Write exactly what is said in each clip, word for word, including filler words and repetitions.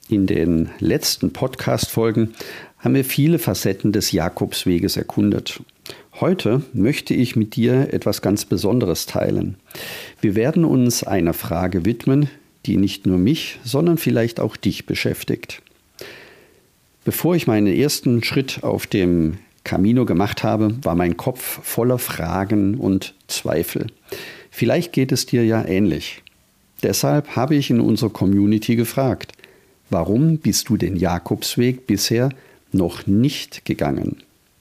In den letzten Podcast-Folgen haben wir viele Facetten des Jakobsweges erkundet. Heute möchte ich mit dir etwas ganz Besonderes teilen. Wir werden uns einer Frage widmen, die nicht nur mich, sondern vielleicht auch dich beschäftigt. Bevor ich meinen ersten Schritt auf dem Camino gemacht habe, war mein Kopf voller Fragen und Zweifel. Vielleicht geht es dir ja ähnlich. Deshalb habe ich in unserer Community gefragt: Warum bist du den Jakobsweg bisher noch nicht gegangen?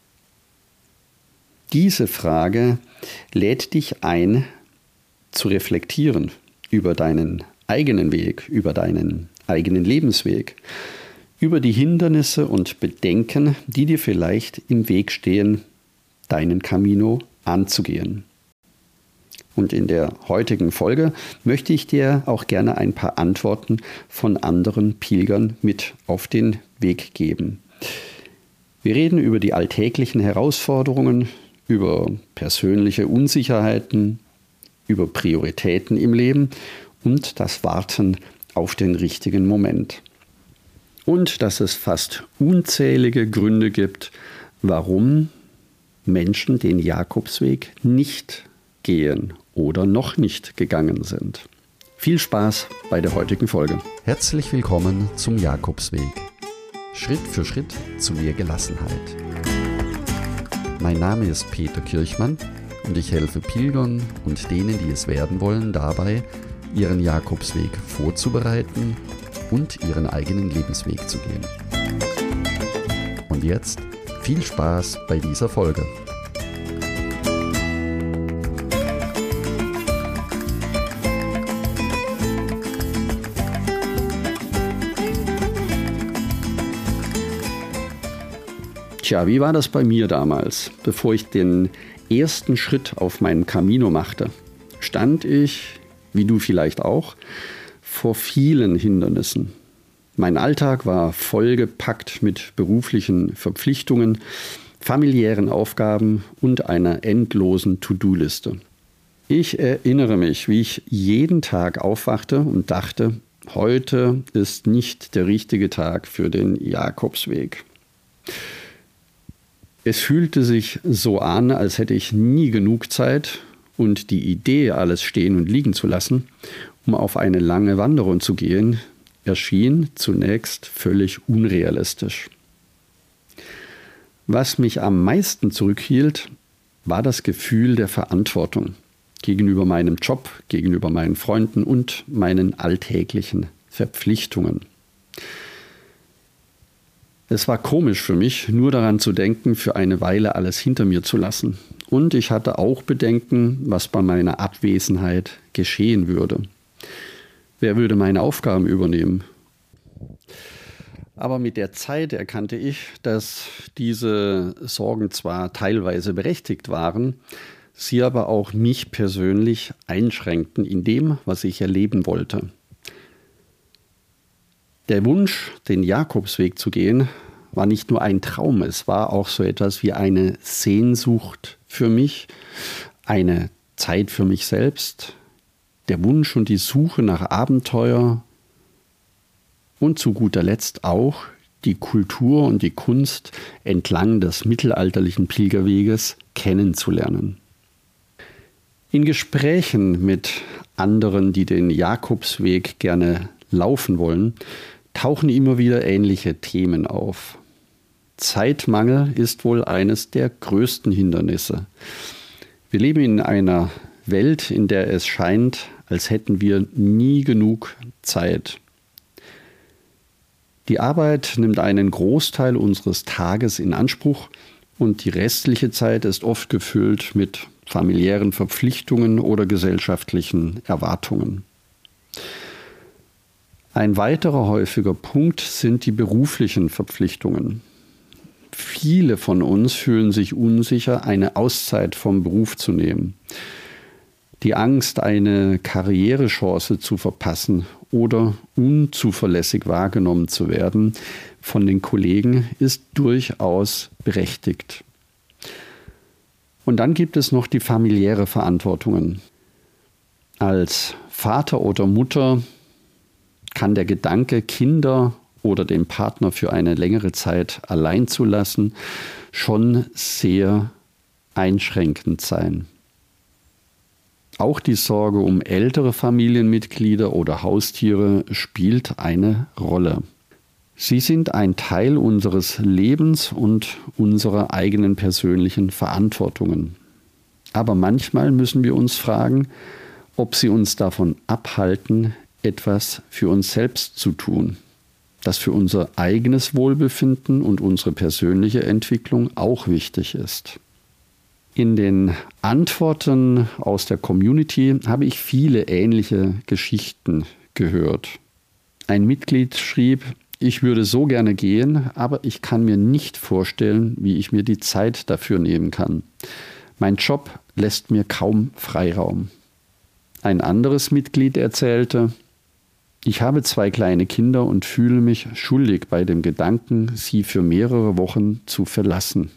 Diese Frage lädt dich ein, zu reflektieren über deinen eigenen Weg, über deinen eigenen Lebensweg, über die Hindernisse und Bedenken, die dir vielleicht im Weg stehen, deinen Camino anzugehen. Und in der heutigen Folge möchte ich dir auch gerne ein paar Antworten von anderen Pilgern mit auf den Weg geben. Wir reden über die alltäglichen Herausforderungen, über persönliche Unsicherheiten, über Prioritäten im Leben und das Warten auf den richtigen Moment. Und dass es fast unzählige Gründe gibt, warum Menschen den Jakobsweg nicht gehen oder noch nicht gegangen sind. Viel Spaß bei der heutigen Folge. Herzlich willkommen zum Jakobsweg. Schritt für Schritt zu mehr Gelassenheit. Mein Name ist Peter Kirchmann und ich helfe Pilgern und denen, die es werden wollen, dabei, ihren Jakobsweg vorzubereiten und ihren eigenen Lebensweg zu gehen. Und jetzt viel Spaß bei dieser Folge. Tja, wie war das bei mir damals? Bevor ich den ersten Schritt auf meinem Camino machte, stand ich, wie du vielleicht auch, vor vielen Hindernissen. Mein Alltag war vollgepackt mit beruflichen Verpflichtungen, familiären Aufgaben und einer endlosen To-Do-Liste. Ich erinnere mich, wie ich jeden Tag aufwachte und dachte, heute ist nicht der richtige Tag für den Jakobsweg. Es fühlte sich so an, als hätte ich nie genug Zeit und die Idee, alles stehen und liegen zu lassen, um auf eine lange Wanderung zu gehen, erschien zunächst völlig unrealistisch. Was mich am meisten zurückhielt, war das Gefühl der Verantwortung gegenüber meinem Job, gegenüber meinen Freunden und meinen alltäglichen Verpflichtungen. Es war komisch für mich, nur daran zu denken, für eine Weile alles hinter mir zu lassen. Und ich hatte auch Bedenken, was bei meiner Abwesenheit geschehen würde. Wer würde meine Aufgaben übernehmen? Aber mit der Zeit erkannte ich, dass diese Sorgen zwar teilweise berechtigt waren, sie aber auch mich persönlich einschränkten in dem, was ich erleben wollte. Der Wunsch, den Jakobsweg zu gehen, war nicht nur ein Traum, es war auch so etwas wie eine Sehnsucht für mich, eine Zeit für mich selbst, der Wunsch und die Suche nach Abenteuer und zu guter Letzt auch die Kultur und die Kunst entlang des mittelalterlichen Pilgerweges kennenzulernen. In Gesprächen mit anderen, die den Jakobsweg gerne laufen wollen, tauchen immer wieder ähnliche Themen auf. Zeitmangel ist wohl eines der größten Hindernisse. Wir leben in einer Welt, in der es scheint, als hätten wir nie genug Zeit. Die Arbeit nimmt einen Großteil unseres Tages in Anspruch und die restliche Zeit ist oft gefüllt mit familiären Verpflichtungen oder gesellschaftlichen Erwartungen. Ein weiterer häufiger Punkt sind die beruflichen Verpflichtungen. Viele von uns fühlen sich unsicher, eine Auszeit vom Beruf zu nehmen. Die Angst, eine Karrierechance zu verpassen oder unzuverlässig wahrgenommen zu werden von den Kollegen, ist durchaus berechtigt. Und dann gibt es noch die familiäre Verantwortungen. Als Vater oder Mutter kann der Gedanke, Kinder oder den Partner für eine längere Zeit allein zu lassen, schon sehr einschränkend sein. Auch die Sorge um ältere Familienmitglieder oder Haustiere spielt eine Rolle. Sie sind ein Teil unseres Lebens und unserer eigenen persönlichen Verantwortungen. Aber manchmal müssen wir uns fragen, ob sie uns davon abhalten, etwas für uns selbst zu tun, das für unser eigenes Wohlbefinden und unsere persönliche Entwicklung auch wichtig ist. In den Antworten aus der Community habe ich viele ähnliche Geschichten gehört. Ein Mitglied schrieb: Ich würde so gerne gehen, aber ich kann mir nicht vorstellen, wie ich mir die Zeit dafür nehmen kann. Mein Job lässt mir kaum Freiraum. Ein anderes Mitglied erzählte: Ich habe zwei kleine Kinder und fühle mich schuldig bei dem Gedanken, sie für mehrere Wochen zu verlassen.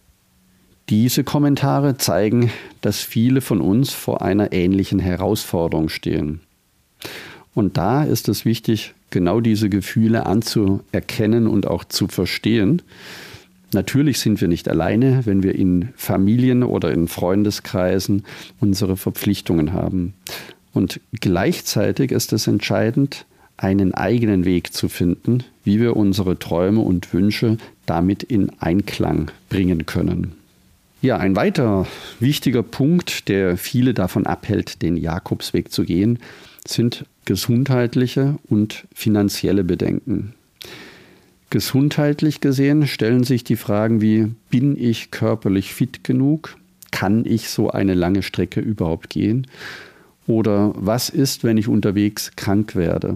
Diese Kommentare zeigen, dass viele von uns vor einer ähnlichen Herausforderung stehen. Und da ist es wichtig, genau diese Gefühle anzuerkennen und auch zu verstehen. Natürlich sind wir nicht alleine, wenn wir in Familien oder in Freundeskreisen unsere Verpflichtungen haben. Und gleichzeitig ist es entscheidend, einen eigenen Weg zu finden, wie wir unsere Träume und Wünsche damit in Einklang bringen können. Ja, ein weiterer wichtiger Punkt, der viele davon abhält, den Jakobsweg zu gehen, sind gesundheitliche und finanzielle Bedenken. Gesundheitlich gesehen stellen sich die Fragen wie: Bin ich körperlich fit genug? Kann ich so eine lange Strecke überhaupt gehen? Oder was ist, wenn ich unterwegs krank werde?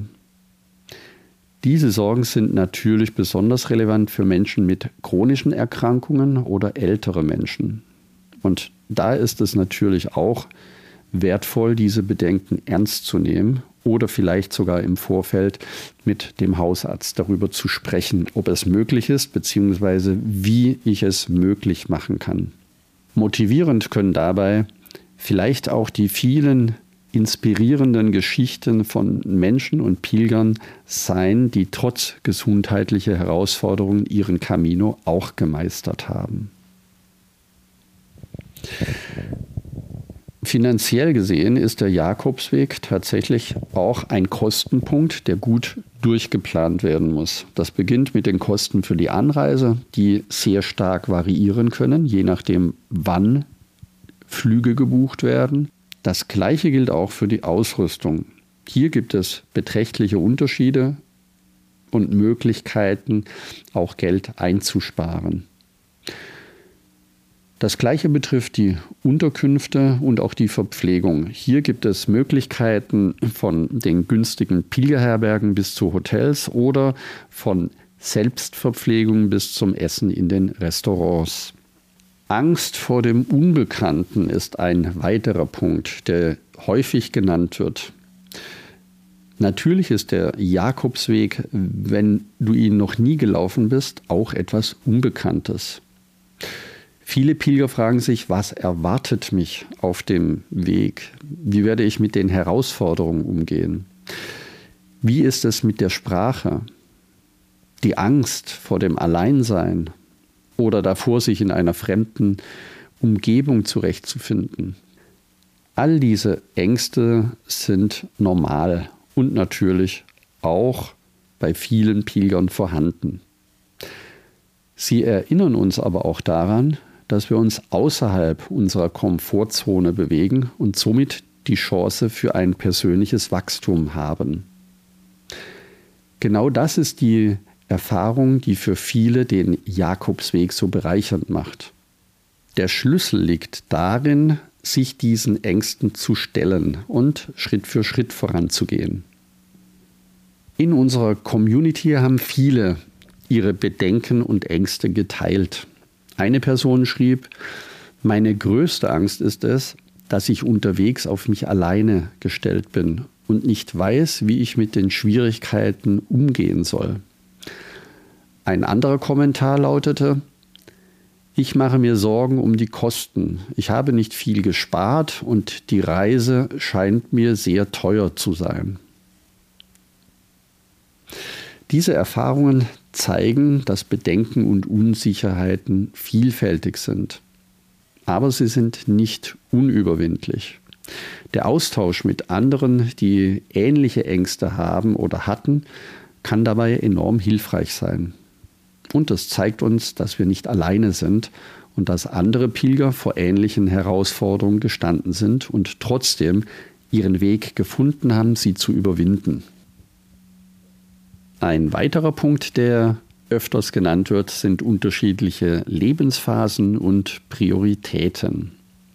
Diese Sorgen sind natürlich besonders relevant für Menschen mit chronischen Erkrankungen oder ältere Menschen. Und da ist es natürlich auch wertvoll, diese Bedenken ernst zu nehmen oder vielleicht sogar im Vorfeld mit dem Hausarzt darüber zu sprechen, ob es möglich ist, beziehungsweise wie ich es möglich machen kann. Motivierend können dabei vielleicht auch die vielen inspirierenden Geschichten von Menschen und Pilgern sein, die trotz gesundheitlicher Herausforderungen ihren Camino auch gemeistert haben. Finanziell gesehen ist der Jakobsweg tatsächlich auch ein Kostenpunkt, der gut durchgeplant werden muss. Das beginnt mit den Kosten für die Anreise, die sehr stark variieren können, je nachdem, wann Flüge gebucht werden. Das Gleiche gilt auch für die Ausrüstung. Hier gibt es beträchtliche Unterschiede und Möglichkeiten, auch Geld einzusparen. Das Gleiche betrifft die Unterkünfte und auch die Verpflegung. Hier gibt es Möglichkeiten von den günstigen Pilgerherbergen bis zu Hotels oder von Selbstverpflegung bis zum Essen in den Restaurants. Angst vor dem Unbekannten ist ein weiterer Punkt, der häufig genannt wird. Natürlich ist der Jakobsweg, wenn du ihn noch nie gelaufen bist, auch etwas Unbekanntes. Viele Pilger fragen sich, was erwartet mich auf dem Weg? Wie werde ich mit den Herausforderungen umgehen? Wie ist es mit der Sprache? Die Angst vor dem Alleinsein oder davor, sich in einer fremden Umgebung zurechtzufinden. All diese Ängste sind normal und natürlich auch bei vielen Pilgern vorhanden. Sie erinnern uns aber auch daran, dass wir uns außerhalb unserer Komfortzone bewegen und somit die Chance für ein persönliches Wachstum haben. Genau das ist die Erfahrung, die für viele den Jakobsweg so bereichernd macht. Der Schlüssel liegt darin, sich diesen Ängsten zu stellen und Schritt für Schritt voranzugehen. In unserer Community haben viele ihre Bedenken und Ängste geteilt. Eine Person schrieb: Meine größte Angst ist es, dass ich unterwegs auf mich alleine gestellt bin und nicht weiß, wie ich mit den Schwierigkeiten umgehen soll. Ein anderer Kommentar lautete: Ich mache mir Sorgen um die Kosten. Ich habe nicht viel gespart und die Reise scheint mir sehr teuer zu sein. Diese Erfahrungen zeigen, dass Bedenken und Unsicherheiten vielfältig sind. Aber sie sind nicht unüberwindlich. Der Austausch mit anderen, die ähnliche Ängste haben oder hatten, kann dabei enorm hilfreich sein. Und das zeigt uns, dass wir nicht alleine sind und dass andere Pilger vor ähnlichen Herausforderungen gestanden sind und trotzdem ihren Weg gefunden haben, sie zu überwinden. Ein weiterer Punkt, der öfters genannt wird, sind unterschiedliche Lebensphasen und Prioritäten.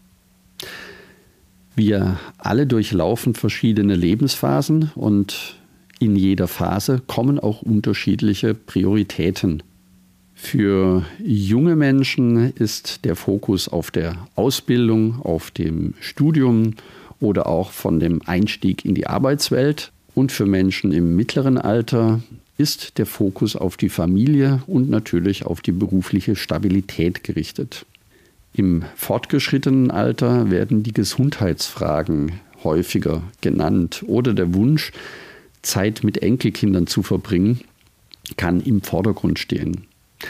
Wir alle durchlaufen verschiedene Lebensphasen und in jeder Phase kommen auch unterschiedliche Prioritäten. Für junge Menschen ist der Fokus auf der Ausbildung, auf dem Studium oder auch von dem Einstieg in die Arbeitswelt. Und für Menschen im mittleren Alter ist der Fokus auf die Familie und natürlich auf die berufliche Stabilität gerichtet. Im fortgeschrittenen Alter werden die Gesundheitsfragen häufiger genannt oder der Wunsch, Zeit mit Enkelkindern zu verbringen, kann im Vordergrund stehen.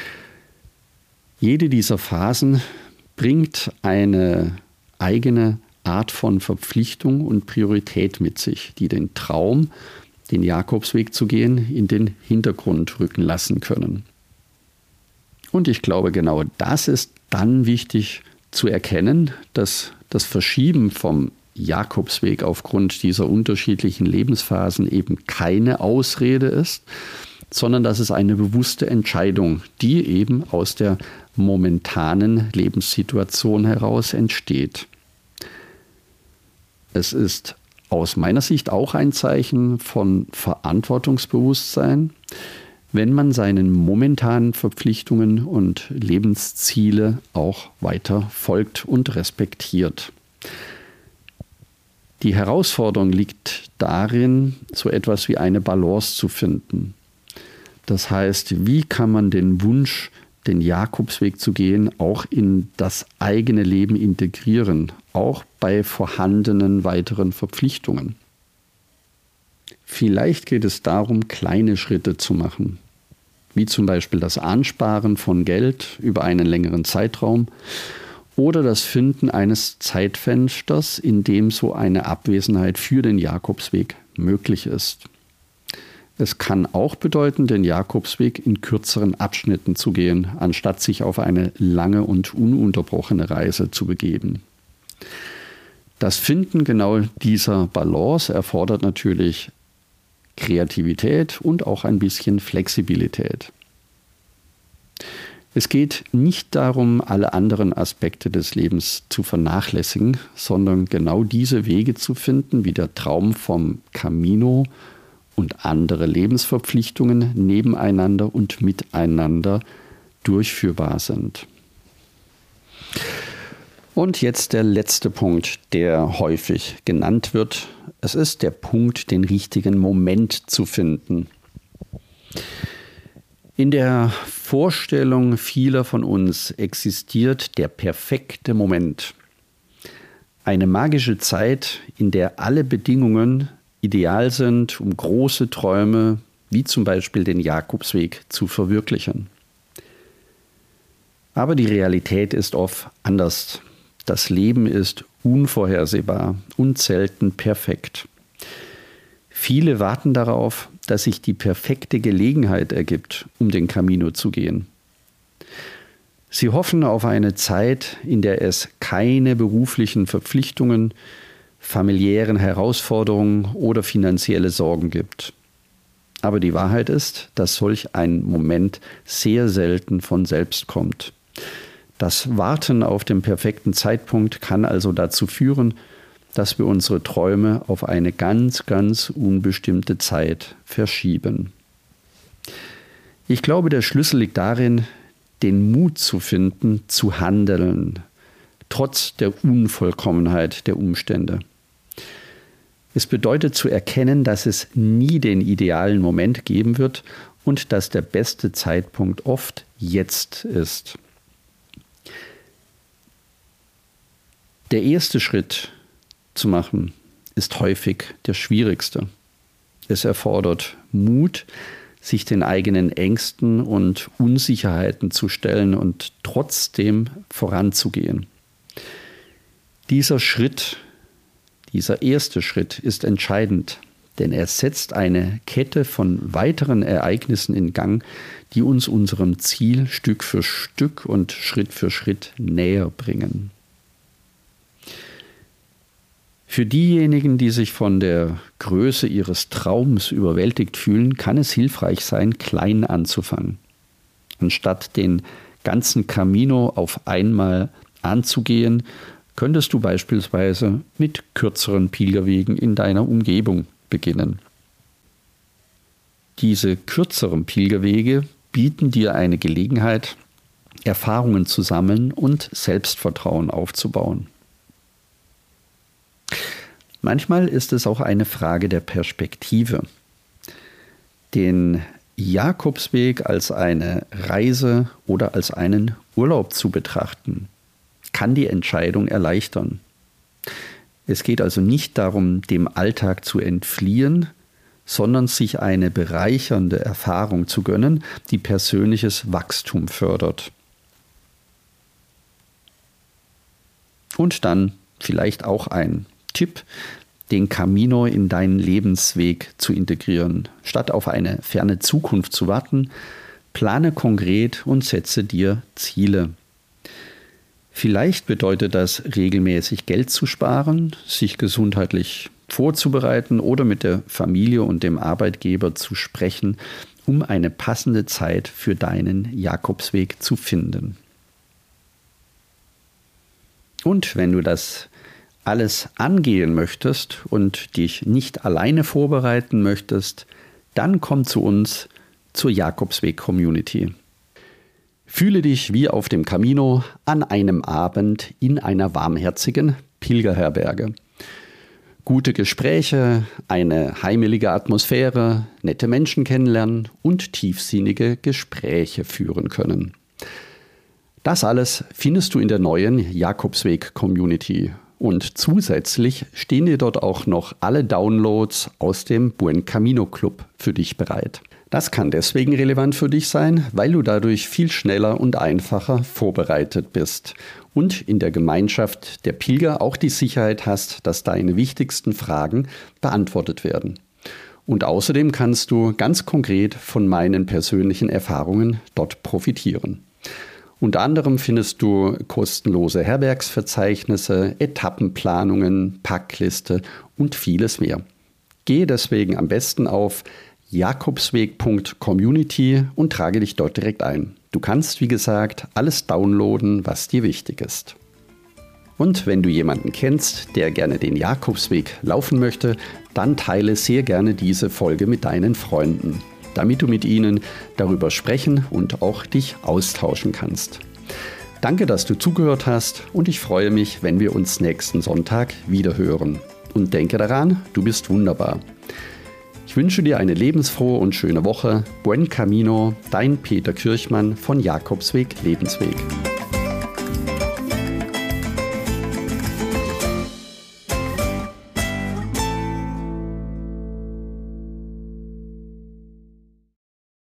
Jede dieser Phasen bringt eine eigene Art von Verpflichtung und Priorität mit sich, die den Traum, den Jakobsweg zu gehen, in den Hintergrund rücken lassen können. Und ich glaube, genau das ist dann wichtig zu erkennen, dass das Verschieben vom Jakobsweg aufgrund dieser unterschiedlichen Lebensphasen eben keine Ausrede ist, sondern dass es eine bewusste Entscheidung, die eben aus der momentanen Lebenssituation heraus entsteht. Es ist aus meiner Sicht auch ein Zeichen von Verantwortungsbewusstsein, wenn man seinen momentanen Verpflichtungen und Lebensziele auch weiter folgt und respektiert. Die Herausforderung liegt darin, so etwas wie eine Balance zu finden. Das heißt, wie kann man den Wunsch, den Jakobsweg zu gehen, auch in das eigene Leben integrieren, auch bei vorhandenen weiteren Verpflichtungen? Vielleicht geht es darum, kleine Schritte zu machen, wie zum Beispiel das Ansparen von Geld über einen längeren Zeitraum oder das Finden eines Zeitfensters, in dem so eine Abwesenheit für den Jakobsweg möglich ist. Es kann auch bedeuten, den Jakobsweg in kürzeren Abschnitten zu gehen, anstatt sich auf eine lange und ununterbrochene Reise zu begeben. Das Finden genau dieser Balance erfordert natürlich Kreativität und auch ein bisschen Flexibilität. Es geht nicht darum, alle anderen Aspekte des Lebens zu vernachlässigen, sondern genau diese Wege zu finden, wie der Traum vom Camino und andere Lebensverpflichtungen nebeneinander und miteinander durchführbar sind. Und jetzt der letzte Punkt, der häufig genannt wird. Es ist der Punkt, den richtigen Moment zu finden. In der Vorstellung vieler von uns existiert der perfekte Moment. Eine magische Zeit, in der alle Bedingungen ideal sind, um große Träume, wie zum Beispiel den Jakobsweg, zu verwirklichen. Aber die Realität ist oft anders. Das Leben ist unvorhersehbar und selten perfekt. Viele warten darauf, dass sich die perfekte Gelegenheit ergibt, um den Camino zu gehen. Sie hoffen auf eine Zeit, in der es keine beruflichen Verpflichtungen, familiären Herausforderungen oder finanzielle Sorgen gibt. Aber die Wahrheit ist, dass solch ein Moment sehr selten von selbst kommt. Das Warten auf den perfekten Zeitpunkt kann also dazu führen, dass wir unsere Träume auf eine ganz, ganz unbestimmte Zeit verschieben. Ich glaube, der Schlüssel liegt darin, den Mut zu finden, zu handeln, trotz der Unvollkommenheit der Umstände. Es bedeutet zu erkennen, dass es nie den idealen Moment geben wird und dass der beste Zeitpunkt oft jetzt ist. Der erste Schritt zu machen ist häufig der schwierigste. Es erfordert Mut, sich den eigenen Ängsten und Unsicherheiten zu stellen und trotzdem voranzugehen. Dieser Schritt, dieser erste Schritt ist entscheidend, denn er setzt eine Kette von weiteren Ereignissen in Gang, die uns unserem Ziel Stück für Stück und Schritt für Schritt näher bringen. Für diejenigen, die sich von der Größe ihres Traums überwältigt fühlen, kann es hilfreich sein, klein anzufangen. Anstatt den ganzen Camino auf einmal anzugehen, könntest du beispielsweise mit kürzeren Pilgerwegen in deiner Umgebung beginnen. Diese kürzeren Pilgerwege bieten dir eine Gelegenheit, Erfahrungen zu sammeln und Selbstvertrauen aufzubauen. Manchmal ist es auch eine Frage der Perspektive. Den Jakobsweg als eine Reise oder als einen Urlaub zu betrachten, kann die Entscheidung erleichtern. Es geht also nicht darum, dem Alltag zu entfliehen, sondern sich eine bereichernde Erfahrung zu gönnen, die persönliches Wachstum fördert. Und dann vielleicht auch ein Tipp, den Camino in deinen Lebensweg zu integrieren. Statt auf eine ferne Zukunft zu warten, plane konkret und setze dir Ziele. Vielleicht bedeutet das, regelmäßig Geld zu sparen, sich gesundheitlich vorzubereiten oder mit der Familie und dem Arbeitgeber zu sprechen, um eine passende Zeit für deinen Jakobsweg zu finden. Und wenn du das alles angehen möchtest und dich nicht alleine vorbereiten möchtest, dann komm zu uns zur Jakobsweg-Community. Fühle dich wie auf dem Camino an einem Abend in einer warmherzigen Pilgerherberge. Gute Gespräche, eine heimelige Atmosphäre, nette Menschen kennenlernen und tiefsinnige Gespräche führen können. Das alles findest du in der neuen Jakobsweg-Community. Und zusätzlich stehen dir dort auch noch alle Downloads aus dem Buen Camino Club für dich bereit. Das kann deswegen relevant für dich sein, weil du dadurch viel schneller und einfacher vorbereitet bist und in der Gemeinschaft der Pilger auch die Sicherheit hast, dass deine wichtigsten Fragen beantwortet werden. Und außerdem kannst du ganz konkret von meinen persönlichen Erfahrungen dort profitieren. Unter anderem findest du kostenlose Herbergsverzeichnisse, Etappenplanungen, Packliste und vieles mehr. Gehe deswegen am besten auf jakobsweg punkt community und trage dich dort direkt ein. Du kannst, wie gesagt, alles downloaden, was dir wichtig ist. Und wenn du jemanden kennst, der gerne den Jakobsweg laufen möchte, dann teile sehr gerne diese Folge mit deinen Freunden, damit du mit ihnen darüber sprechen und auch dich austauschen kannst. Danke, dass du zugehört hast und ich freue mich, wenn wir uns nächsten Sonntag wieder hören. Und denke daran, du bist wunderbar. Ich wünsche dir eine lebensfrohe und schöne Woche. Buen Camino, dein Peter Kirchmann von Jakobsweg Lebensweg.